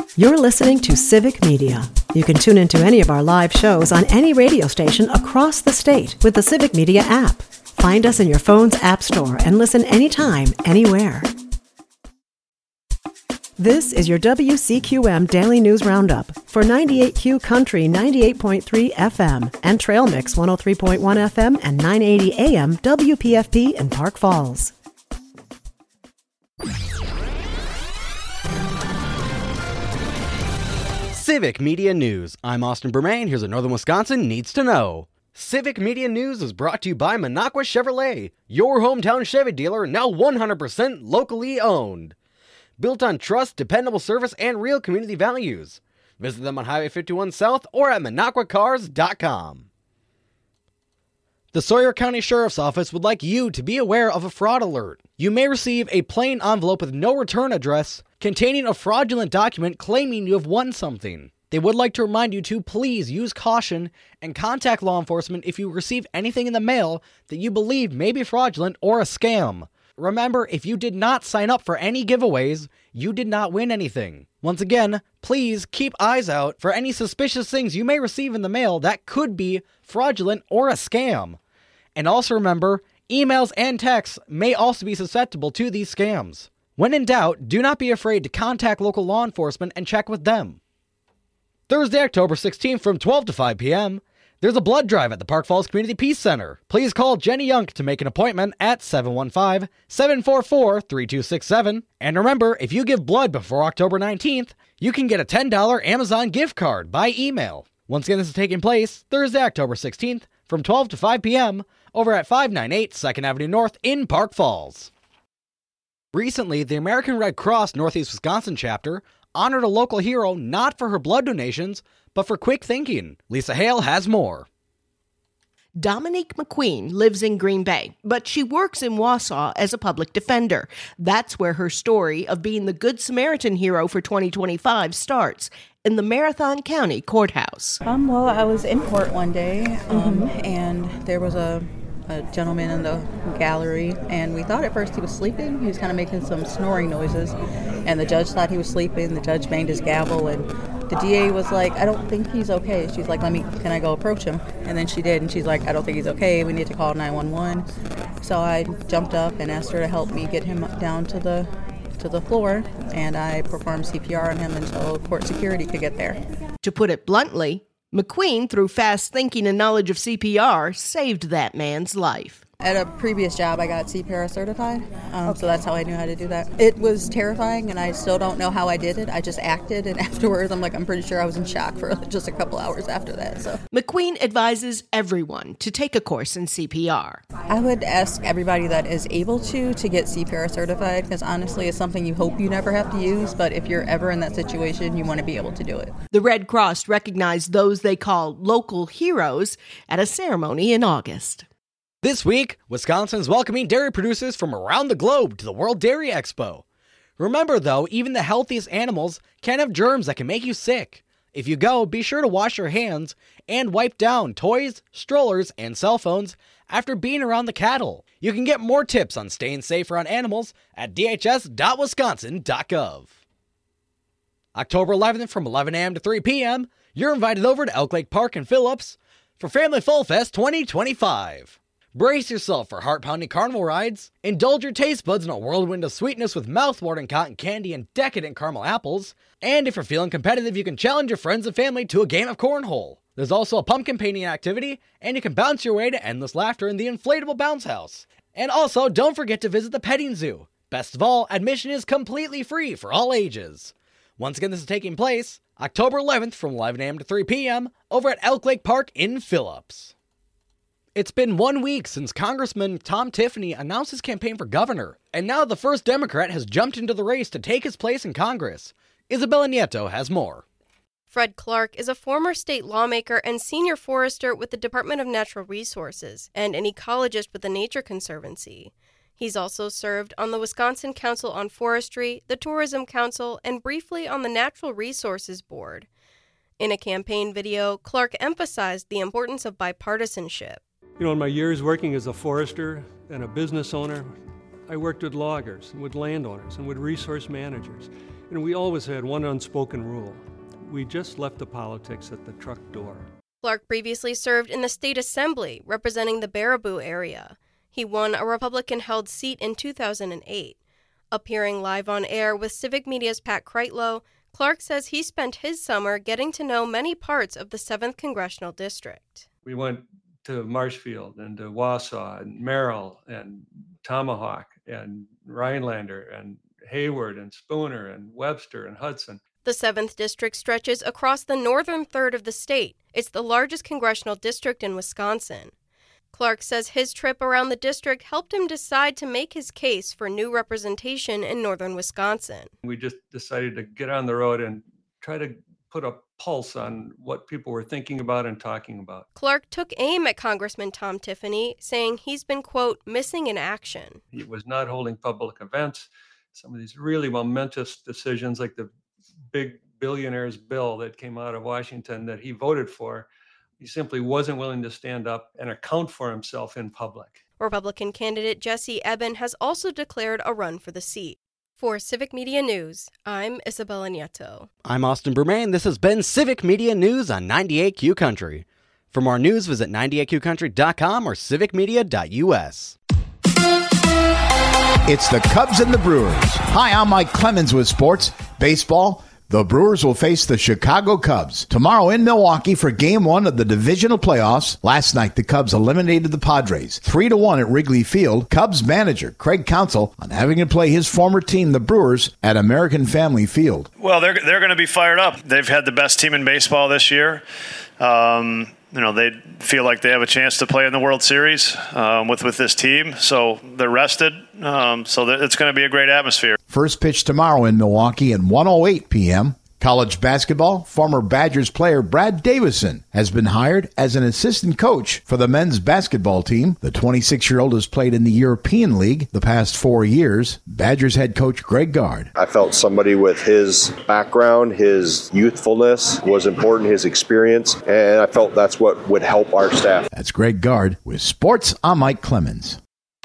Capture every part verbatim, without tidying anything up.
You're listening to Civic Media. You can tune into any of our live shows on any radio station across the state with the Civic Media app. Find us in your phone's app store and listen anytime, anywhere. This is your W C Q M Daily News Roundup for ninety-eight Q Country ninety-eight point three F M and Trail Mix one oh three point one F M and nine eighty A M W P F P in Park Falls. Civic Media News. I'm Austin Bermain. Here's what Northern Wisconsin needs to know. Civic Media News is brought to you by Minocqua Chevrolet, your hometown Chevy dealer, now one hundred percent locally owned. Built on trust, dependable service, and real community values. Visit them on Highway fifty-one South or at minocqua cars dot com. The Sawyer County Sheriff's Office would like you to be aware of a fraud alert. You may receive a plain envelope with no return address containing a fraudulent document claiming you have won something. They would like to remind you to please use caution and contact law enforcement if you receive anything in the mail that you believe may be fraudulent or a scam. Remember, if you did not sign up for any giveaways, you did not win anything. Once again, please keep eyes out for any suspicious things you may receive in the mail that could be fraudulent or a scam. And also remember, emails and texts may also be susceptible to these scams. When in doubt, do not be afraid to contact local law enforcement and check with them. Thursday, October sixteenth from twelve to five p.m., there's a blood drive at the Park Falls Community Peace Center. Please call Jenny Young to make an appointment at seven one five, seven four four, three two six seven. And remember, if you give blood before October nineteenth, you can get a ten dollars Amazon gift card by email. Once again, this is taking place Thursday, October sixteenth from twelve to five p.m. over at five ninety-eight second Avenue North in Park Falls. Recently, the American Red Cross Northeast Wisconsin chapter honored a local hero not for her blood donations, but for quick thinking. Lisa Hale has more. Dominique McQueen lives in Green Bay, but she works in Wausau as a public defender. That's where her story of being the Good Samaritan hero for twenty twenty-five starts, in the Marathon County Courthouse. Um, well, I was in court one day, um, Mm-hmm. and there was a, a gentleman in the gallery, and we thought at first he was sleeping. He was kind of making some snoring noises, and the judge thought he was sleeping. The judge banged his gavel, and the D A was like, I don't think he's okay. She's like, let me, can I go approach him? And then she did, and she's like, I don't think he's okay. We need to call nine one one. So I jumped up and asked her to help me get him down to the to the floor, and I performed C P R on him until court security could get there. To put it bluntly, McQueen, through fast thinking and knowledge of C P R, saved that man's life. At a previous job, I got C P R certified, um, okay. So that's how I knew how to do that. It was terrifying, and I still don't know how I did it. I just acted, and afterwards, I'm like, I'm pretty sure I was in shock for just a couple hours after that. So McQueen advises everyone to take a course in C P R. I would ask everybody that is able to to get C P R certified, because honestly, it's something you hope you never have to use, but if you're ever in that situation, you want to be able to do it. The Red Cross recognized those they call local heroes at a ceremony in August. This week, Wisconsin's welcoming dairy producers from around the globe to the World Dairy Expo. Remember, though, even the healthiest animals can have germs that can make you sick. If you go, be sure to wash your hands and wipe down toys, strollers, and cell phones after being around the cattle. You can get more tips on staying safe around animals at d h s dot wisconsin dot gov. October eleventh from eleven a.m. to three p.m., you're invited over to Elk Lake Park in Phillips for Family Full Fest twenty twenty-five. Brace yourself for heart-pounding carnival rides, indulge your taste buds in a whirlwind of sweetness with mouth-watering cotton candy and decadent caramel apples, and if you're feeling competitive, you can challenge your friends and family to a game of cornhole. There's also a pumpkin painting activity, and you can bounce your way to endless laughter in the inflatable bounce house. And also, don't forget to visit the petting zoo. Best of all, admission is completely free for all ages. Once again, this is taking place October eleventh from eleven a.m. to three p.m. over at Elk Lake Park in Phillips. It's been one week since Congressman Tom Tiffany announced his campaign for governor, and now the first Democrat has jumped into the race to take his place in Congress. Isabella Nieto has more. Fred Clark is a former state lawmaker and senior forester with the Department of Natural Resources and an ecologist with the Nature Conservancy. He's also served on the Wisconsin Council on Forestry, the Tourism Council, and briefly on the Natural Resources Board. In a campaign video, Clark emphasized the importance of bipartisanship. You know, in my years working as a forester and a business owner, I worked with loggers and with landowners and with resource managers. And we always had one unspoken rule. We just left the politics at the truck door. Clark previously served in the state assembly, representing the Baraboo area. He won a Republican-held seat in two thousand eight. Appearing live on air with Civic Media's Pat Kreitlow, Clark says he spent his summer getting to know many parts of the seventh Congressional District. We went to Marshfield and to Wausau and Merrill and Tomahawk and Rhinelander and Hayward and Spooner and Webster and Hudson. The seventh District stretches across the northern third of the state. It's the largest congressional district in Wisconsin. Clark says his trip around the district helped him decide to make his case for new representation in northern Wisconsin. We just decided to get on the road and try to put a pulse on what people were thinking about and talking about. Clark took aim at Congressman Tom Tiffany, saying he's been, quote, missing in action. He was not holding public events. Some of these really momentous decisions, like the big billionaires bill that came out of Washington that he voted for, he simply wasn't willing to stand up and account for himself in public. Republican candidate Jesse Eben has also declared a run for the seat. For Civic Media News, I'm Isabella Nieto. I'm Austin Bermain. This has been Civic Media News on ninety-eight Q Country. For more news, visit ninety-eight q country dot com or civic media dot u s. It's the Cubs and the Brewers. Hi, I'm Mike Clemens with sports. Baseball. The Brewers will face the Chicago Cubs tomorrow in Milwaukee for game one of the divisional playoffs. Last night, the Cubs eliminated the Padres three to one at Wrigley Field. Cubs manager Craig Counsell on having to play his former team, the Brewers, at American Family Field. Well, they're, they're going to be fired up. They've had the best team in baseball this year. Um, you know, they feel like they have a chance to play in the World Series um, with, with this team. So they're rested. Um, so it's going to be a great atmosphere. First pitch tomorrow in Milwaukee at one oh eight p.m. College basketball, former Badgers player Brad Davison has been hired as an assistant coach for the men's basketball team. The twenty-six-year-old has played in the European League the past four years. Badgers head coach Greg Gard. I felt somebody with his background, his youthfulness was important, his experience, and I felt that's what would help our staff. That's Greg Gard with Sports. I'm Mike Clemens.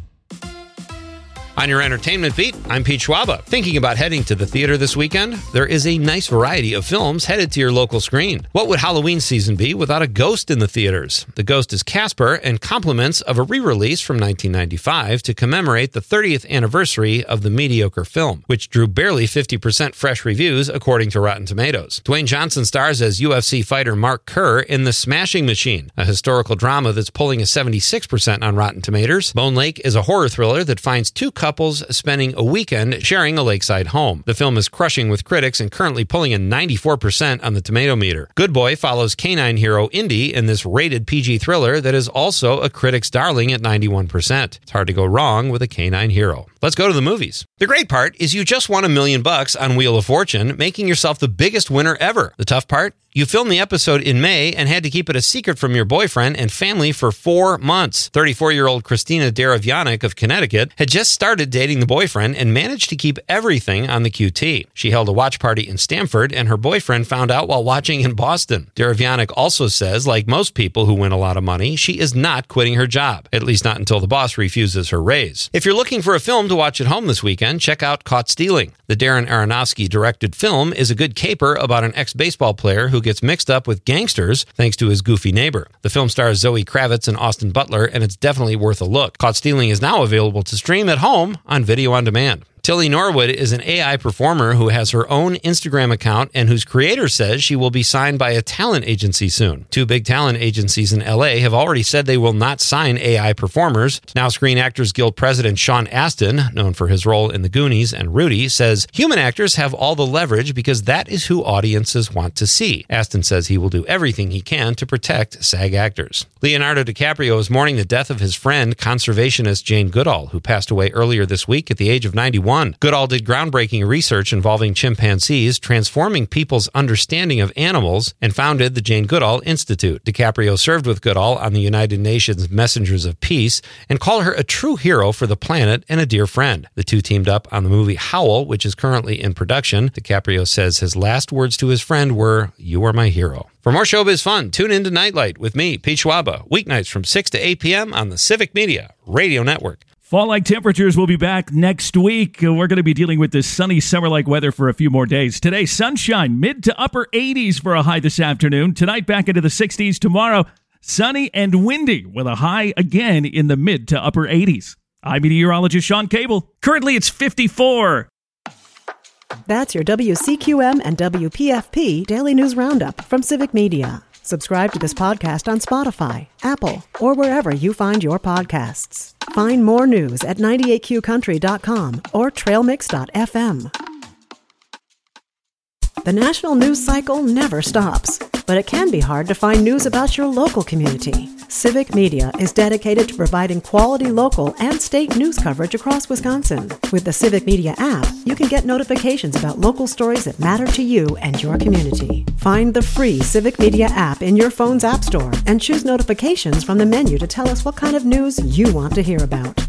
On your entertainment beat, I'm Pete Schwaba. Thinking about heading to the theater this weekend? There is a nice variety of films headed to your local screen. What would Halloween season be without a ghost in the theaters? The ghost is Casper and compliments of a re-release from nineteen ninety-five to commemorate the thirtieth anniversary of the mediocre film, which drew barely fifty percent fresh reviews according to Rotten Tomatoes. Dwayne Johnson stars as U F C fighter Mark Kerr in The Smashing Machine, a historical drama that's pulling a seventy-six percent on Rotten Tomatoes. Bone Lake is a horror thriller that finds two couples spending a weekend sharing a lakeside home. The film is crushing with critics and currently pulling a ninety-four percent on the tomato meter. Good Boy follows canine hero Indy in this rated P G thriller that is also a critic's darling at ninety-one percent. It's hard to go wrong with a canine hero. Let's go to the movies. The great part is you just won a million bucks on Wheel of Fortune, making yourself the biggest winner ever. The tough part? You filmed the episode in May and had to keep it a secret from your boyfriend and family for four months. thirty-four-year-old Christina Daravianic of Connecticut had just started dating the boyfriend and managed to keep everything on the Q T. She held a watch party in Stamford, and her boyfriend found out while watching in Boston. Daravianic also says, like most people who win a lot of money, she is not quitting her job, at least not until the boss refuses her raise. If you're looking for a film to watch at home this weekend, check out Caught Stealing. The Darren Aronofsky-directed film is a good caper about an ex-baseball player who gets mixed up with gangsters thanks to his goofy neighbor. The film stars Zoe Kravitz and Austin Butler, and it's definitely worth a look. Caught Stealing is now available to stream at home on video on demand. Tilly Norwood is an A I performer who has her own Instagram account and whose creator says she will be signed by a talent agency soon. Two big talent agencies in L A have already said they will not sign A I performers. Now Screen Actors Guild President Sean Astin, known for his role in The Goonies and Rudy, says human actors have all the leverage because that is who audiences want to see. Astin says he will do everything he can to protect SAG actors. Leonardo DiCaprio is mourning the death of his friend, conservationist Jane Goodall, who passed away earlier this week at the age of ninety-one. Goodall did groundbreaking research involving chimpanzees, transforming people's understanding of animals, and founded the Jane Goodall Institute. DiCaprio served with Goodall on the United Nations Messengers of Peace and called her a true hero for the planet and a dear friend. The two teamed up on the movie Howl, which is currently in production. DiCaprio says his last words to his friend were, "You are my hero." For more showbiz fun, tune into Nightlight with me, Pete Schwaba, weeknights from six to eight p.m. on the Civic Media Radio Network. Fall-like temperatures will be back next week. We're going to be dealing with this sunny summer-like weather for a few more days. Today, sunshine, mid to upper eighties for a high this afternoon. Tonight, back into the sixties. Tomorrow, sunny and windy with a high again in the mid to upper eighties. I'm meteorologist Sean Cable. Currently, it's fifty-four. That's your W C Q M and W P F P Daily News Roundup from Civic Media. Subscribe to this podcast on Spotify, Apple, or wherever you find your podcasts. Find more news at ninety-eight Q country dot com or trail mix dot f m. The national news cycle never stops, but it can be hard to find news about your local community. Civic Media is dedicated to providing quality local and state news coverage across Wisconsin. With the Civic Media app, you can get notifications about local stories that matter to you and your community. Find the free Civic Media app in your phone's app store and choose notifications from the menu to tell us what kind of news you want to hear about.